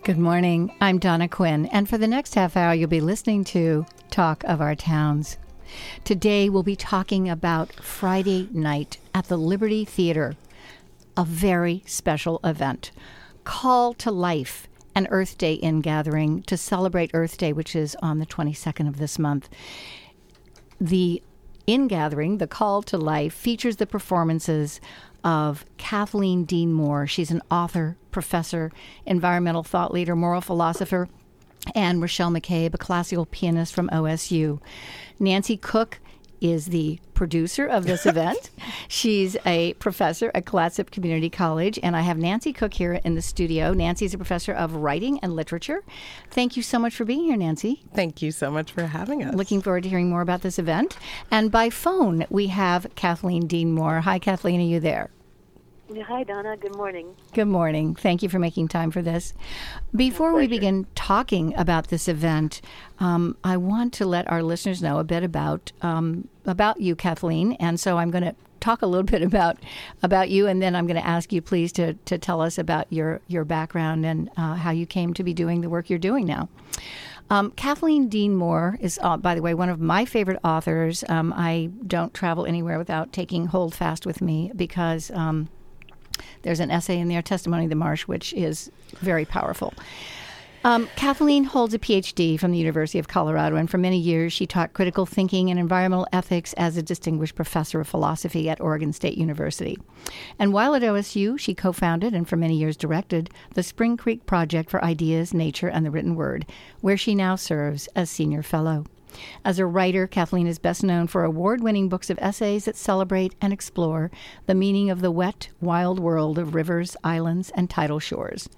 Good morning. I'm Donna Quinn, and for the next half hour, you'll be listening to Talk of Our Towns. Today, we'll be talking about Friday night at the Liberty Theater, a very special event. Call to Life, an Earth Day in-gathering to celebrate Earth Day, which is on the 22nd of this month. The in-gathering, the Call to Life, features the performances of Kathleen Dean Moore. She's an author, professor, environmental thought leader, moral philosopher, and Rochelle McCabe, a classical pianist from OSU. Nancy Cook is the producer of this event. She's a professor at Clatsop Community College, and I have Nancy Cook here in the studio. Nancy's a professor of writing and literature. Thank you so much for being here, Nancy. Thank you so much for having us. Looking forward to hearing more about this event. And by phone, we have Kathleen Dean Moore. Hi, Kathleen, are you there? Hi, Donna. Good morning. Good morning. Thank you for making time for this. Before we begin talking about this event, I want to let our listeners know a bit about you, Kathleen. And so I'm going to talk a little bit about you, and then I'm going to ask you, please, to tell us about your background and how you came to be doing the work you're doing now. Kathleen Dean Moore is, by the way, one of my favorite authors. I don't travel anywhere without taking Holdfast with me because there's an essay in there, Testimony of the Marsh, which is very powerful. Kathleen holds a PhD from the University of Colorado, and for many years she taught critical thinking and environmental ethics as a distinguished professor of philosophy at Oregon State University. And while at OSU, she co-founded and for many years directed the Spring Creek Project for Ideas, Nature, and the Written Word, where she now serves as senior fellow. As a writer, Kathleen is best known for award-winning books of essays that celebrate and explore the meaning of the wet, wild world of rivers, islands, and tidal shores.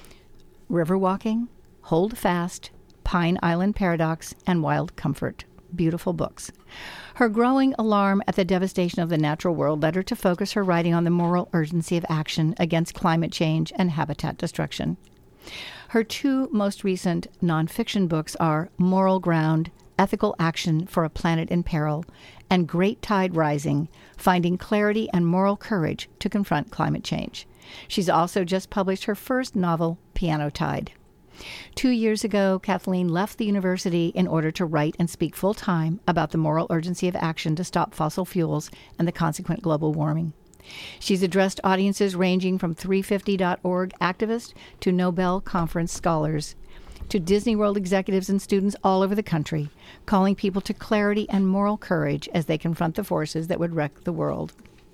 River Walking, Hold Fast, Pine Island Paradox, and Wild Comfort. Beautiful books. Her growing alarm at the devastation of the natural world led her to focus her writing on the moral urgency of action against climate change and habitat destruction. Her two most recent nonfiction books are Moral Ground, Ethical Action for a Planet in Peril, and Great Tide Rising, Finding Clarity and Moral Courage to Confront Climate Change. She's also just published her first novel, Piano Tide. 2 years ago, Kathleen left the university in order to write and speak full-time about the moral urgency of action to stop fossil fuels and the consequent global warming. She's addressed audiences ranging from 350.org activists to Nobel Conference scholars, to Disney World executives and students all over the country, calling people to clarity and moral courage as they confront the forces that would wreck the world.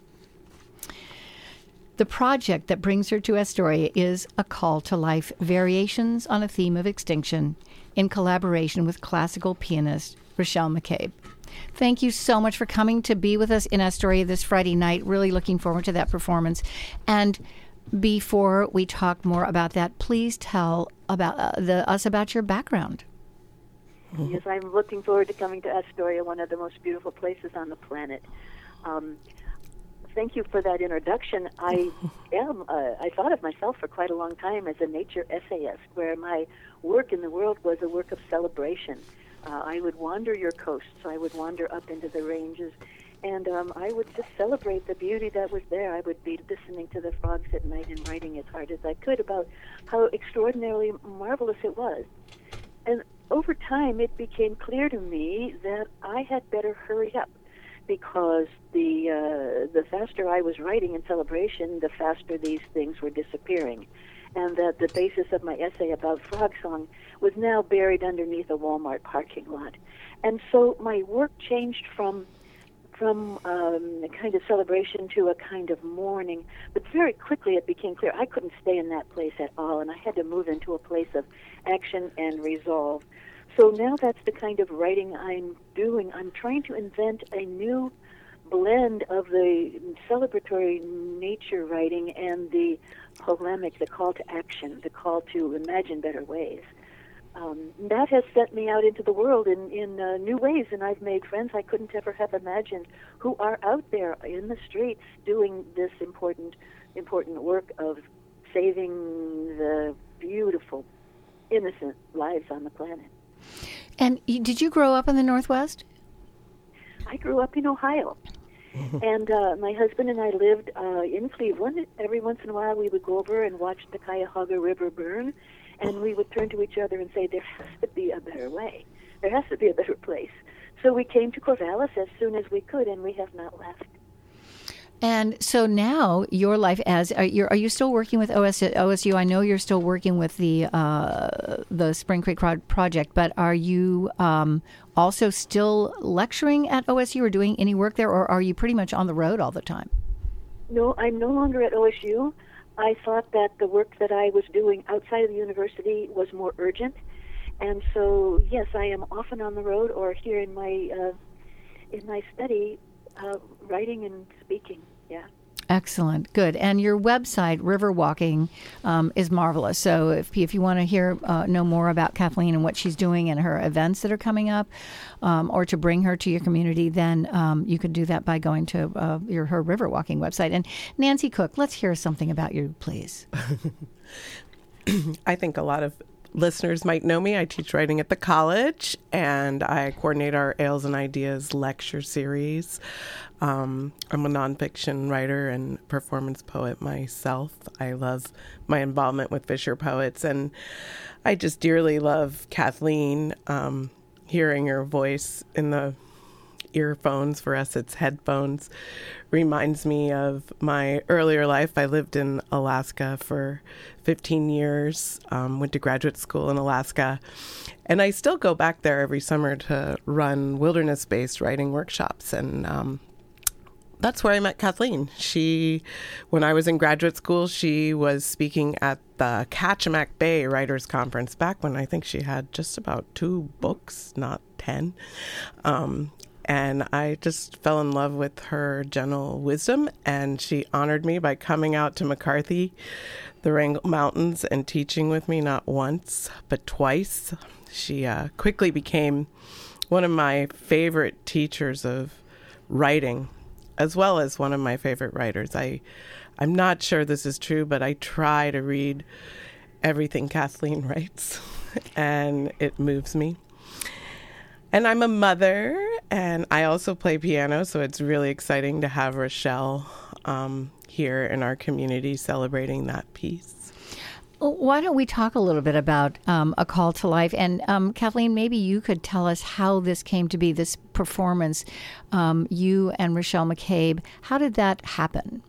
The project that brings her to Astoria is A Call to Life, Variations on a Theme of Extinction, in collaboration with classical pianist Rochelle McCabe. Thank you so much for coming to be with us in Astoria this Friday night. Really looking forward to that performance. And before we talk more about that, please tell about us about your background. Yes, I'm looking forward to coming to Astoria, one of the most beautiful places on the planet. Thank you for that introduction. I thought of myself for quite a long time as a nature essayist, where my work in the world was a work of celebration. I would wander your coasts. I would wander up into the ranges, and I would just celebrate the beauty that was there. I would be listening to the frogs at night and writing as hard as I could about how extraordinarily marvelous it was. And over time, it became clear to me that I had better hurry up, because the faster I was writing in celebration, the faster these things were disappearing. And that the basis of my essay about frog song was now buried underneath a Walmart parking lot. And so my work changed from a kind of celebration to a kind of mourning. But very quickly it became clear I couldn't stay in that place at all, and I had to move into a place of action and resolve. So now that's the kind of writing I'm doing. I'm trying to invent a new blend of the celebratory nature writing and the polemic, the call to action, the call to imagine better ways. That has sent me out into the world in new ways, and I've made friends I couldn't ever have imagined who are out there in the streets doing this important work of saving the beautiful, innocent lives on the planet. And did you grow up in the Northwest? I grew up in Ohio. And my husband and I lived in Cleveland. Every once in a while we would go over and watch the Cuyahoga River burn. And we would turn to each other and say, there has to be a better way. There has to be a better place. So we came to Corvallis as soon as we could, and we have not left. And so now your life are you still working with OSU? I know you're still working with the Spring Creek Project, but are you also still lecturing at OSU or doing any work there, or are you pretty much on the road all the time? No, I'm no longer at OSU. I thought that the work that I was doing outside of the university was more urgent, and so yes, I am often on the road or here in my study, writing and speaking. Yeah. Excellent. Good. And your website, Riverwalking, is marvelous. So if you want to know more about Kathleen and what she's doing and her events that are coming up, or to bring her to your community, then you could do that by going to her Riverwalking website. And Nancy Cook, let's hear something about you, please. I think a lot of listeners might know me. I teach writing at the college, and I coordinate our Ales and Ideas lecture series. I'm a nonfiction writer and performance poet myself. I love my involvement with Fisher Poets, and I just dearly love Kathleen. Hearing her voice in the earphones, for us it's headphones, reminds me of my earlier life. I lived in Alaska for 15 years, went to graduate school in Alaska, and I still go back there every summer to run wilderness-based writing workshops, and that's where I met Kathleen. When I was in graduate school, she was speaking at the Kachemak Bay Writers Conference back when I think she had just about 2 books, not 10. And I just fell in love with her gentle wisdom, and she honored me by coming out to McCarthy, the Wrangell Mountains, and teaching with me not once, but twice. She quickly became one of my favorite teachers of writing, as well as one of my favorite writers. I'm not sure this is true, but I try to read everything Kathleen writes, and it moves me. And I'm a mother, and I also play piano, so it's really exciting to have Rochelle here in our community celebrating that piece. Why don't we talk a little bit about A Call to Life? And Kathleen, maybe you could tell us how this came to be, this performance, you and Rochelle McCabe. How did that happen?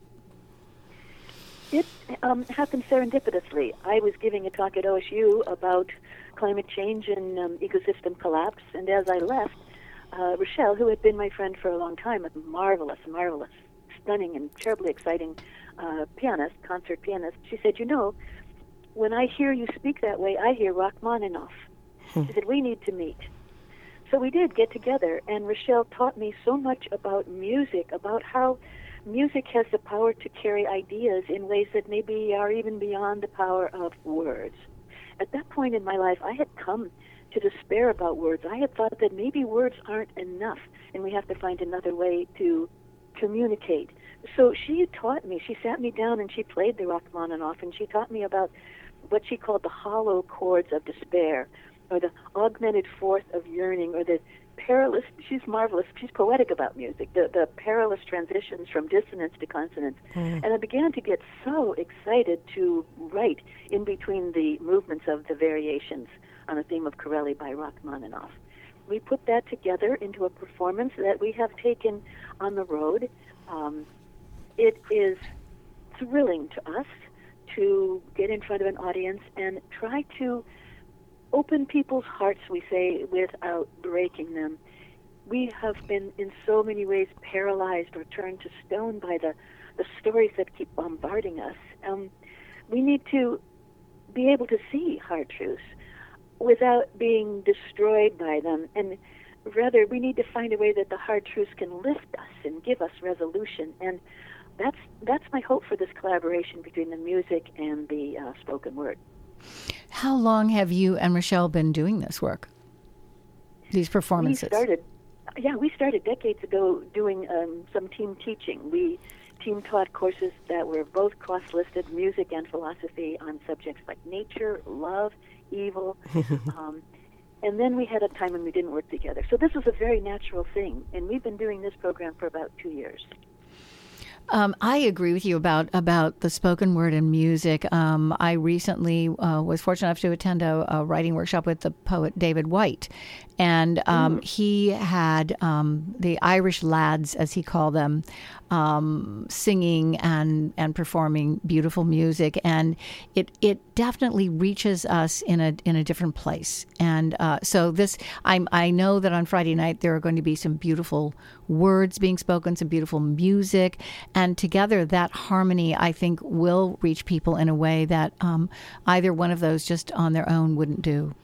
It happened serendipitously. I was giving a talk at OSU about climate change and ecosystem collapse, and as I left, Rochelle, who had been my friend for a long time, a marvelous, stunning, and terribly exciting concert pianist, she said, when I hear you speak that way, I hear Rachmaninoff. She said, we need to meet. So we did get together, and Rochelle taught me so much about music, about how music has the power to carry ideas in ways that maybe are even beyond the power of words. At that point in my life, I had come to despair about words. I had thought that maybe words aren't enough, and we have to find another way to communicate. So she taught me, she sat me down and she played the Rachmaninoff, and she taught me about what she called the hollow chords of despair, or the augmented fourth of yearning, or the perilous, she's marvelous, she's poetic about music, the perilous transitions from dissonance to consonance. And I began to get so excited to write in between the movements of the variations on a theme of Corelli by Rachmaninoff. We put that together into a performance that we have taken on the road. It is thrilling to us to get in front of an audience and try to open people's hearts, we say, without breaking them. We have been in so many ways paralyzed or turned to stone by the stories that keep bombarding us. We need to be able to see hard truths without being destroyed by them, and rather we need to find a way that the hard truths can lift us and give us resolution. And that's my hope for this collaboration between the music and the spoken word. How long have you and Rochelle been doing this work, these performances? We started decades ago doing some team teaching. We team taught courses that were both cross-listed, music and philosophy, on subjects like nature, love, evil. And then we had a time when we didn't work together. So this was a very natural thing, and we've been doing this program for about 2 years. I agree with you about the spoken word and music. I recently was fortunate enough to attend a writing workshop with the poet David White, and he had the Irish lads, as he called them, singing and performing beautiful music, and it definitely reaches us in a different place. And so this, I know that on Friday night there are going to be some beautiful words being spoken, some beautiful music, and together that harmony, I think, will reach people in a way that either one of those just on their own wouldn't do.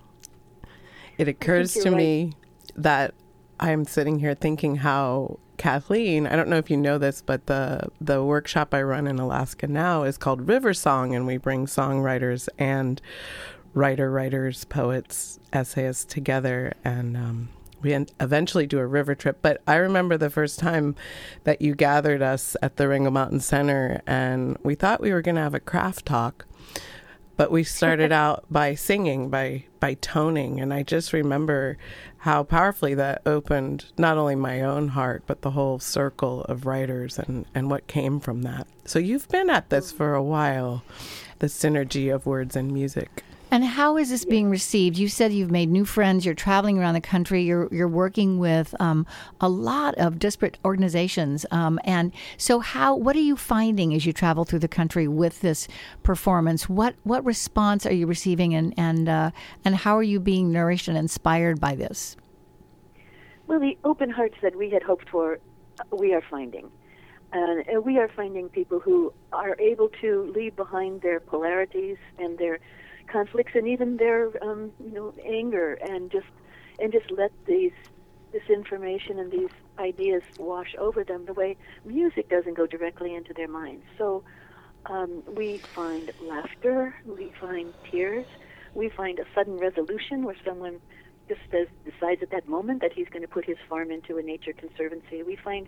It occurs to me that I'm sitting here thinking how Kathleen, I don't know if you know this, but the workshop I run in Alaska now is called River Song, and we bring songwriters and writers, poets, essayists together, and we eventually do a river trip. But I remember the first time that you gathered us at the Ringo Mountain Center, and we thought we were going to have a craft talk, but we started out by singing, by toning, and I just remember how powerfully that opened not only my own heart, but the whole circle of writers and what came from that. So you've been at this for a while, the synergy of words and music. And how is this being received? You said you've made new friends. You're traveling around the country. You're working with a lot of disparate organizations. And so, what are you finding as you travel through the country with this performance? What response are you receiving, and how are you being nourished and inspired by this? Well, the open hearts that we had hoped for, we are finding. And we are finding people who are able to leave behind their polarities and their conflicts and even their anger, and just let this information and these ideas wash over them the way music doesn't go directly into their minds. So we find laughter, we find tears, we find a sudden resolution where someone just decides at that moment that he's going to put his farm into a nature conservancy. We find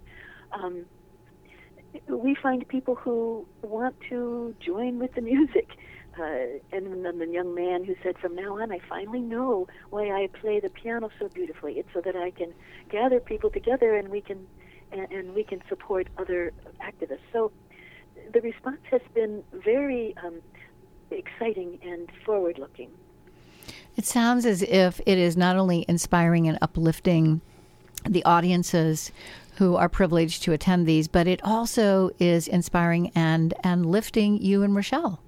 people who want to join with the music. And the young man who said, "From now on, I finally know why I play the piano so beautifully. It's so that I can gather people together, and we can support other activists." So the response has been very exciting and forward-looking. It sounds as if it is not only inspiring and uplifting the audiences who are privileged to attend these, but it also is inspiring and lifting you and Rochelle.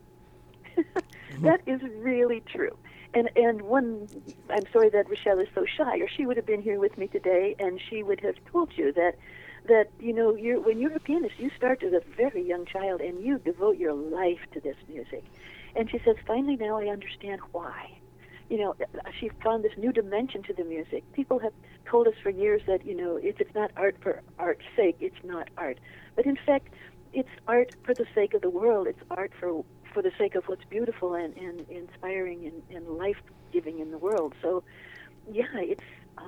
That is really true. And I'm sorry that Rochelle is so shy, or she would have been here with me today, and she would have told you that when you're a pianist, you start as a very young child, and you devote your life to this music. And she says, finally now I understand why. She found this new dimension to the music. People have told us for years that, if it's not art for art's sake, it's not art. But in fact, it's art for the sake of the world. It's art for the sake of what's beautiful and inspiring and life-giving in the world. So, yeah, it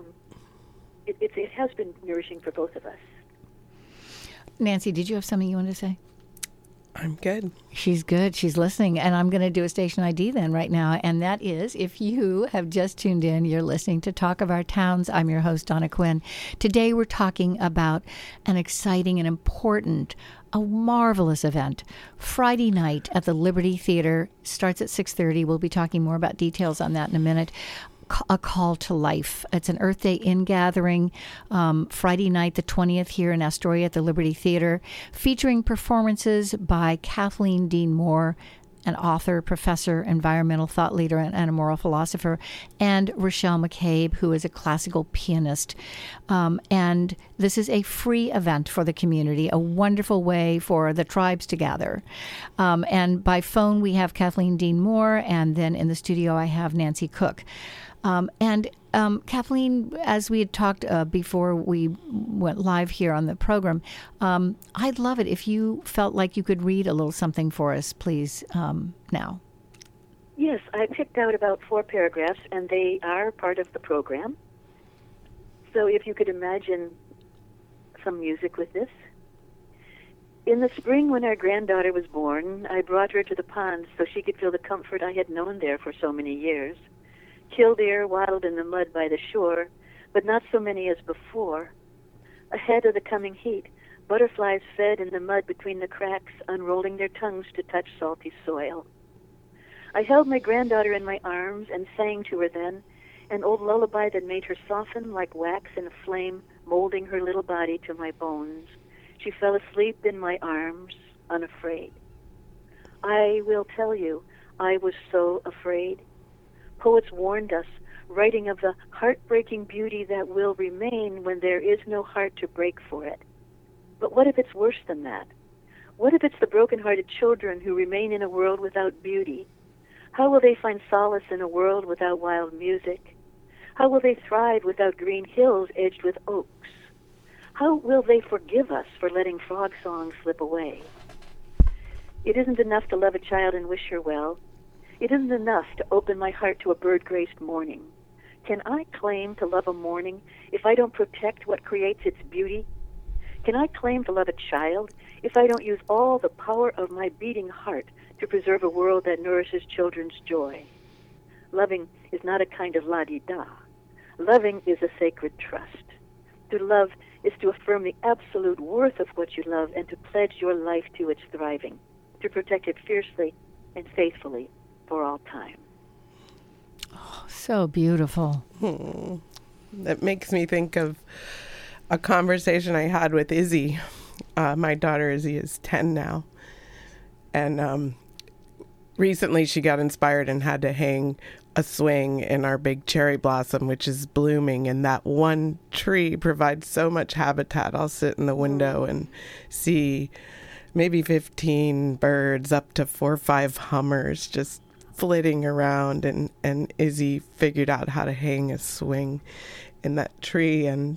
has been nourishing for both of us. Nancy, did you have something you wanted to say? I'm good. She's good. She's listening. And I'm going to do a station ID then right now. And that is, if you have just tuned in, you're listening to Talk of Our Towns. I'm your host, Donna Quinn. Today we're talking about an exciting and important, a marvelous event. Friday night at the Liberty Theater. Starts at 6:30. We'll be talking more about details on that in a minute. A Call to Life. It's an Earth Day in-gathering Friday night, the 20th, here in Astoria at the Liberty Theater, featuring performances by Kathleen Dean Moore, an author, professor, environmental thought leader, and a moral philosopher, and Rochelle McCabe, who is a classical pianist. And this is a free event for the community, a wonderful way for the tribes to gather. And by phone, we have Kathleen Dean Moore, and then in the studio, I have Nancy Cook. Kathleen, as we had talked before we went live here on the program, I'd love it if you felt like you could read a little something for us, please, now. Yes, I picked out about 4 paragraphs, and they are part of the program. So if you could imagine some music with this. In the spring when our granddaughter was born, I brought her to the pond so she could feel the comfort I had known there for so many years. Killdeer waddled in the mud by the shore, but not so many as before. Ahead of the coming heat, butterflies fed in the mud between the cracks, unrolling their tongues to touch salty soil. I held my granddaughter in my arms and sang to her then, an old lullaby that made her soften like wax in a flame, molding her little body to my bones. She fell asleep in my arms, unafraid. I will tell you, I was so afraid. Poets warned us, writing of the heartbreaking beauty that will remain when there is no heart to break for it. But what if it's worse than that? What if it's the broken-hearted children who remain in a world without beauty? How will they find solace in a world without wild music? How will they thrive without green hills edged with oaks? How will they forgive us for letting frog songs slip away? It isn't enough to love a child and wish her well. It isn't enough to open my heart to a bird-graced morning. Can I claim to love a morning if I don't protect what creates its beauty? Can I claim to love a child if I don't use all the power of my beating heart to preserve a world that nourishes children's joy? Loving is not a kind of la-di-da. Loving is a sacred trust. To love is to affirm the absolute worth of what you love and to pledge your life to its thriving, to protect it fiercely and faithfully for all time. Oh, so beautiful. That makes me think of a conversation I had with Izzy. My daughter Izzy is 10 now. And recently she got inspired and had to hang a swing in our big cherry blossom, which is blooming. And that one tree provides so much habitat. I'll sit in the window and see maybe 15 birds, up to 4 or 5 hummers just flitting around, and Izzy figured out how to hang a swing in that tree and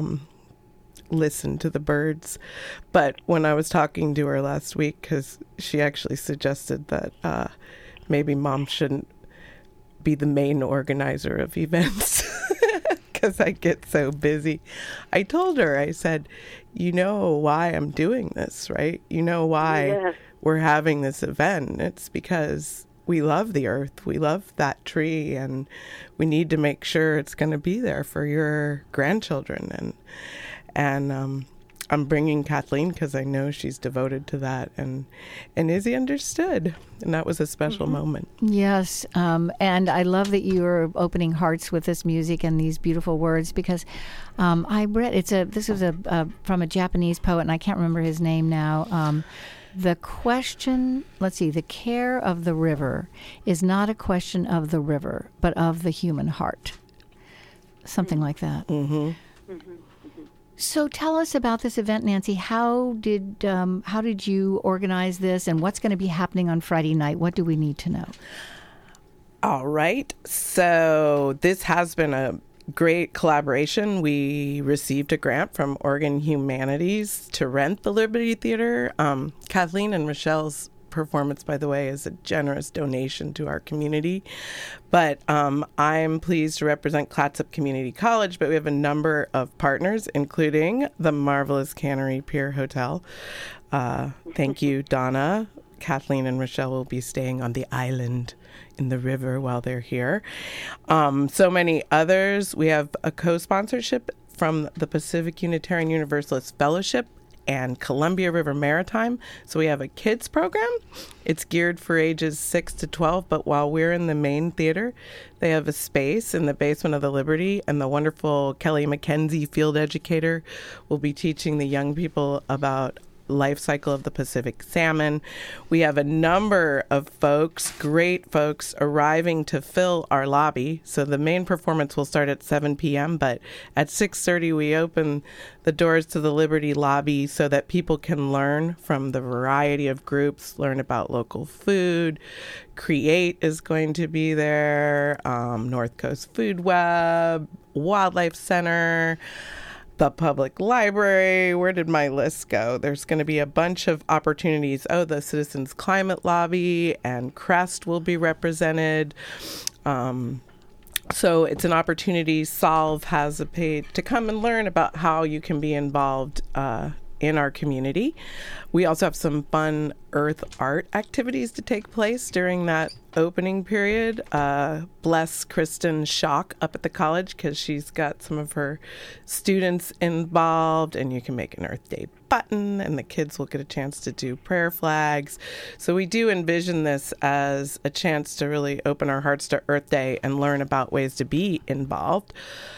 listen to the birds. But when I was talking to her last week, because she actually suggested that maybe Mom shouldn't be the main organizer of events because I get so busy, I told her, I said, you know why I'm doing this, right? You know why we're having this event. It's because we love the earth. We love that tree, and we need to make sure it's going to be there for your grandchildren. And I'm bringing Kathleen because I know she's devoted to that. And Izzy understood, and that was a special moment. Yes, and I love that you're opening hearts with this music and these beautiful words, because I read this was from a Japanese poet, and I can't remember his name now. The question, the care of the river is not a question of the river, but of the human heart. Something like that. Mm-hmm. Mm-hmm. So tell us about this event, Nancy. How did you organize this, and what's going to be happening on Friday night? What do we need to know? All right. So this has been a great collaboration. We received a grant from Oregon Humanities to rent the Liberty Theater. Kathleen and Rochelle's performance, by the way, is a generous donation to our community. But I'm pleased to represent Clatsop Community College, but we have a number of partners, including the marvelous Cannery Pier Hotel. Thank you, Donna. Kathleen and Rochelle will be staying on the island in the river while they're here. So many others. We have a co-sponsorship from the Pacific Unitarian Universalist Fellowship and Columbia River Maritime. So we have a kids program. It's geared for ages 6 to 12, but while we're in the main theater, they have a space in the basement of the Liberty, and the wonderful Kelly McKenzie, field educator, will be teaching the young people about life cycle of the Pacific salmon. We have a number of folks, great folks, arriving to fill our lobby. So the main performance will start at 7 p.m., but at 6:30 we open the doors to the Liberty lobby so that people can learn from the variety of groups, learn about local food. Create is going to be there, North Coast Food Web, Wildlife Center, the public library. Where did my list go? There's going to be a bunch of opportunities. Oh, the Citizens Climate Lobby and CREST will be represented. So it's an opportunity. Solve has a page to come and learn about how you can be involved in our community. We also have some fun earth art activities to take place during that opening period. Bless Kristen Schock up at the college because she's got some of her students involved, and you can make an Earth Day button, and the kids will get a chance to do prayer flags. So we do envision this as a chance to really open our hearts to Earth Day and learn about ways to be involved.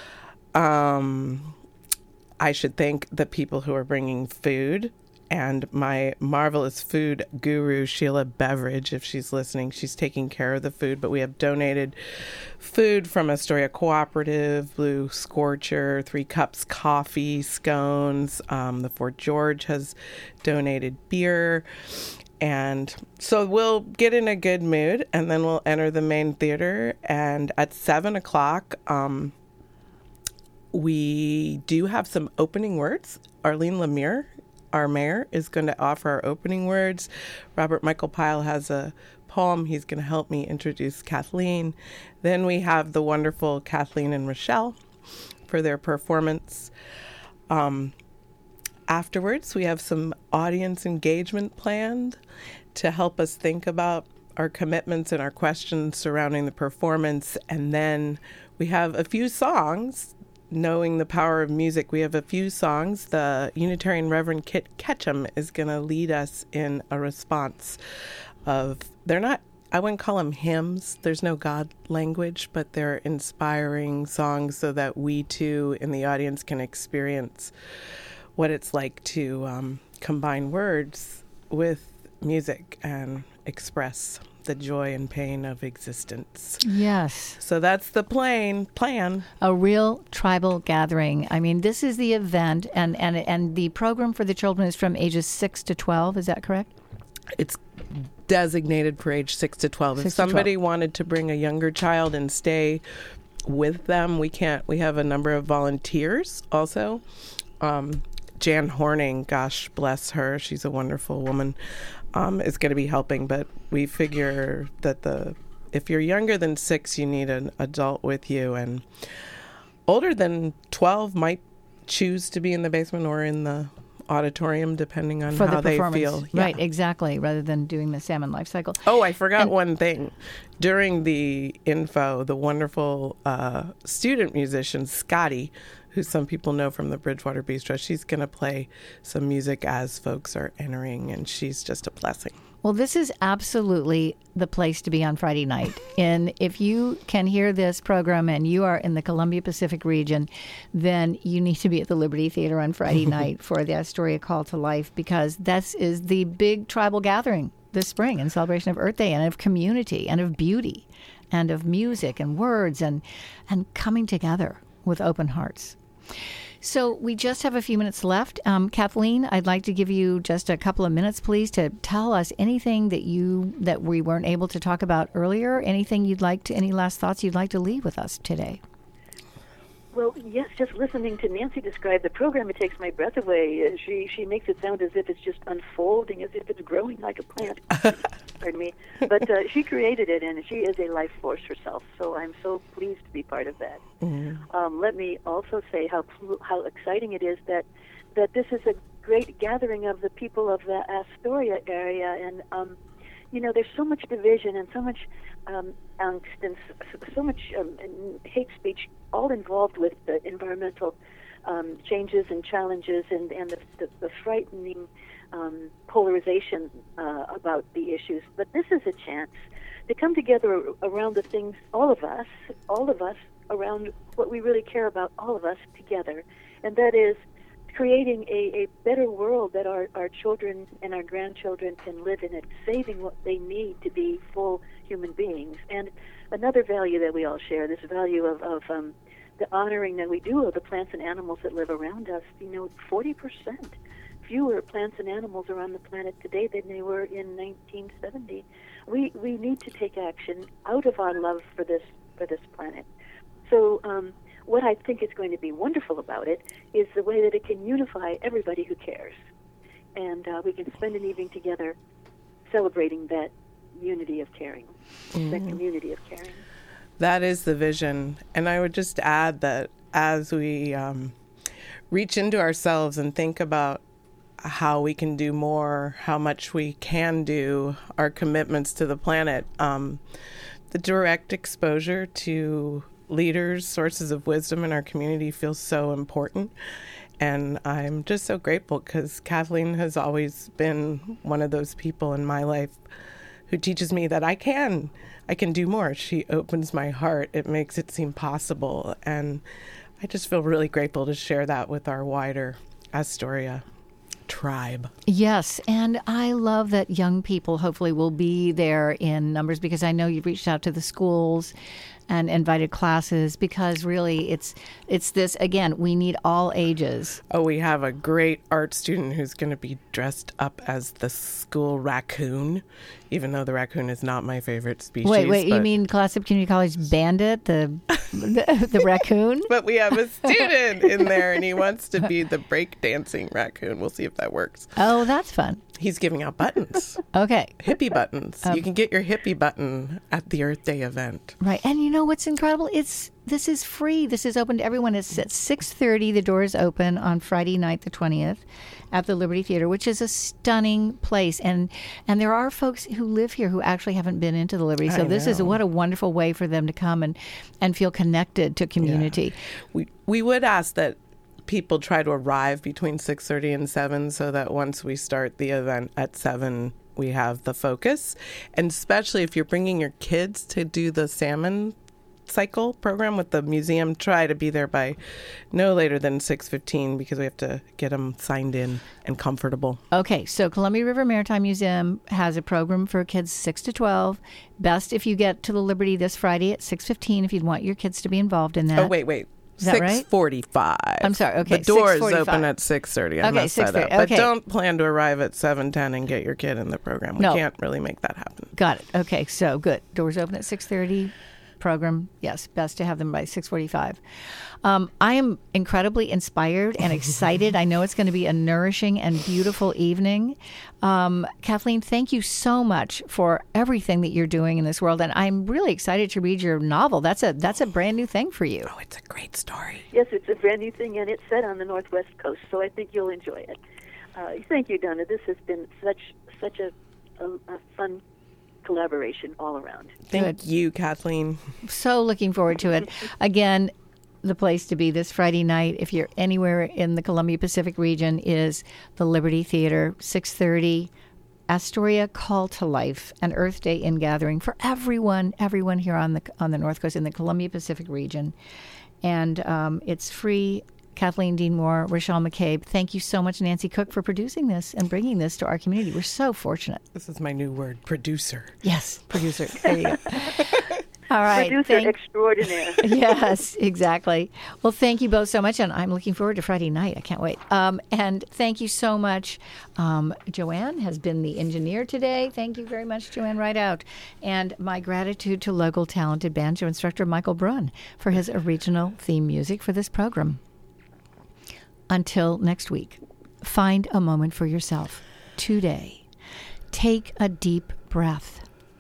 I should thank the people who are bringing food, and my marvelous food guru, Sheila Beveridge, if she's listening. She's taking care of the food, but we have donated food from Astoria Cooperative, Blue Scorcher, 3 Cups Coffee, scones. The Fort George has donated beer. And so we'll get in a good mood, and then we'll enter the main theater. And at 7 o'clock, we do have some opening words. Arlene Lemire, our mayor, is going to offer our opening words. Robert Michael Pyle has a poem. He's going to help me introduce Kathleen. Then we have the wonderful Kathleen and Rochelle for their performance. Afterwards, we have some audience engagement planned to help us think about our commitments and our questions surrounding the performance. And then we have a few songs. Knowing the power of music, we have a few songs. The Unitarian Reverend Kit Ketchum is going to lead us in a response of, they're not, I wouldn't call them hymns. There's no God language, but they're inspiring songs so that we too in the audience can experience what it's like to combine words with music and express the joy and pain of existence. Yes. So that's the plan. A real tribal gathering. I mean, this is the event, and the program for the children is from ages 6 to 12. Is that correct? It's designated for age 6 to 12. If somebody wanted to bring a younger child and stay with them, we can't. We have a number of volunteers also. Jan Horning, gosh bless her, she's a wonderful woman, is going to be helping. But we figure that if you're younger than 6, you need an adult with you, and older than 12 might choose to be in the basement or in the auditorium, depending on how they feel. Yeah. Right, exactly, rather than doing the salmon life cycle. Oh, I forgot one thing. During the info, the wonderful student musician, Scotty, who some people know from the Bridgewater Bistro, she's going to play some music as folks are entering, and she's just a blessing. Well, this is absolutely the place to be on Friday night. And if you can hear this program and you are in the Columbia Pacific region, then you need to be at the Liberty Theater on Friday night for the Astoria Call to Life, because this is the big tribal gathering this spring in celebration of Earth Day and of community and of beauty and of music and words and coming together with open hearts. So we just have a few minutes left. Kathleen, I'd like to give you just a couple of minutes, please, to tell us anything that we weren't able to talk about earlier. Any last thoughts you'd like to leave with us today? Well, yes, just listening to Nancy describe the program, it takes my breath away. She makes it sound as if it's just unfolding, as if it's growing like a plant. Pardon me. But she created it, and she is a life force herself, so I'm so pleased to be part of that. Mm-hmm. Let me also say how exciting it is that this is a great gathering of the people of the Astoria area, and there's so much division and so much angst and so much hate speech, all involved with the environmental changes and challenges and the frightening polarization about the issues. But this is a chance to come together around the things, all of us, around what we really care about, all of us together, and that is creating a better world that our children and our grandchildren can live in, it, saving what they need to be full human beings. And another value that we all share, this value of the honoring that we do of the plants and animals that live around us. 40% fewer plants and animals around the planet today than they were in 1970. We need to take action out of our love for this planet. So what I think is going to be wonderful about it is the way that it can unify everybody who cares. And we can spend an evening together celebrating that unity of caring, that community of caring. That is the vision. And I would just add that as we reach into ourselves and think about how we can do more, how much we can do, our commitments to the planet. The direct exposure to leaders, sources of wisdom in our community feels so important. And I'm just so grateful because Kathleen has always been one of those people in my life who teaches me that I can do more. She opens my heart. It makes it seem possible. And I just feel really grateful to share that with our wider Astoria tribe. Yes, and I love that young people hopefully will be there in numbers, because I know you've reached out to the schools and invited classes, because really it's this, again, we need all ages. Oh, we have a great art student who's going to be dressed up as the school raccoon, even though the raccoon is not my favorite species. Wait, you mean Clatsop Community College Bandit, the raccoon? But we have a student in there, and he wants to be the breakdancing raccoon. We'll see if that works. Oh, that's fun. He's giving out buttons. Okay. Hippie buttons. You can get your hippie button at the Earth Day event. Right. And you know what's incredible? This is free. This is open to everyone. It's at 6:30. The doors open on Friday night, the 20th, at the Liberty Theater, which is a stunning place. And there are folks who live here who actually haven't been into the Liberty. So this is what a wonderful way for them to come and feel connected to community. Yeah. We would ask that people try to arrive between 6:30 and 7 so that once we start the event at 7, we have the focus. And especially if you're bringing your kids to do the salmon cycle program with the museum, try to be there by no later than 6:15 because we have to get them signed in and comfortable. Okay, so Columbia River Maritime Museum has a program for kids 6 to 12. Best if you get to the Liberty this Friday at 6:15 if you'd want your kids to be involved in that. Oh, wait. Is that right? 6:45. I'm sorry. Okay, the doors 6:45. open at 6:30. I Okay, messed that 6:30. up. Okay. But don't plan to arrive at 7:10 and get your kid in the program. We No. can't really make that happen. Got it. Okay, so good. Doors open at 6:30. Program, yes, best to have them by 6:45. I am incredibly inspired and excited. I know it's going to be a nourishing and beautiful evening. Kathleen, thank you so much for everything that you're doing in this world, and I'm really excited to read your novel. That's a brand new thing for you. Oh, it's a great story. Yes, it's a brand new thing, and it's set on the Northwest Coast, so I think you'll enjoy it. Thank you, Donna. This has been such a fun collaboration all around. Thank you, Kathleen. So looking forward to it. Again, the place to be this Friday night, if you're anywhere in the Columbia Pacific region, is the Liberty Theater, 6:30. Astoria Call to Life, an Earth Day ingathering for everyone here on the North Coast in the Columbia Pacific region, and it's free. Kathleen Dean Moore, Rochelle McCabe, thank you so much, Nancy Cook, for producing this and bringing this to our community. We're so fortunate. This is my new word, producer. Yes, producer. There you go. All right. Producer extraordinaire. Yes, exactly. Well, thank you both so much, and I'm looking forward to Friday night. I can't wait. And thank you so much. Joanne has been the engineer today. Thank you very much, Joanne Rideout. And my gratitude to local talented banjo instructor Michael Brunn for his original theme music for this program. Until next week, find a moment for yourself today. Take a deep breath.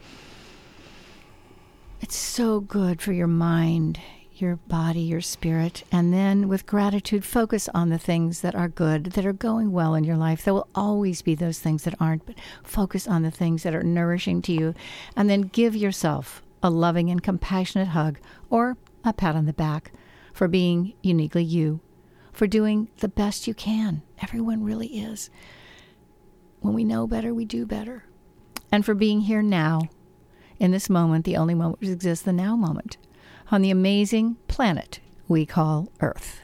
It's so good for your mind, your body, your spirit. And then with gratitude, focus on the things that are good, that are going well in your life. There will always be those things that aren't, but focus on the things that are nourishing to you. And then give yourself a loving and compassionate hug or a pat on the back for being uniquely you, for doing the best you can. Everyone really is. When we know better, we do better. And for being here now, in this moment, the only moment which exists, the now moment, on the amazing planet we call Earth.